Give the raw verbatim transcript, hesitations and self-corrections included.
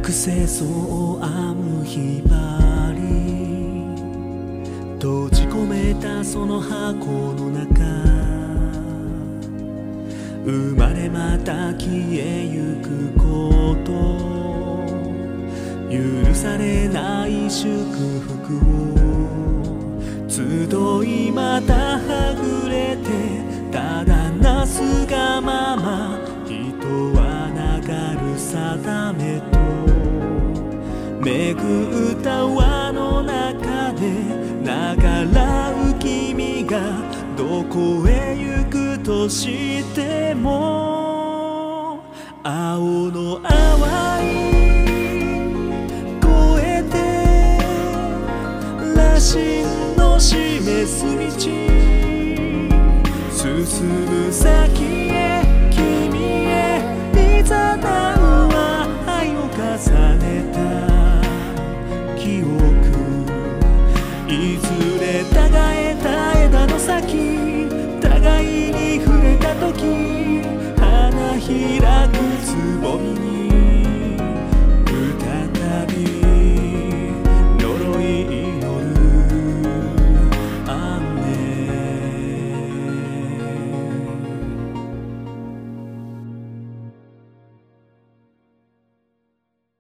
清掃を編むひばり、閉じ込めたその箱の中、生まれまた消えゆくこと、許されない祝福を集いまたはぐれて、ただなすがまま人は流る定めと巡った輪の中で流らう君がどこへ行くとしても、青の淡い越えて羅針の示す道、進む先へ君へいざなうは愛を重ねた記憶、いずれたがえた枝の先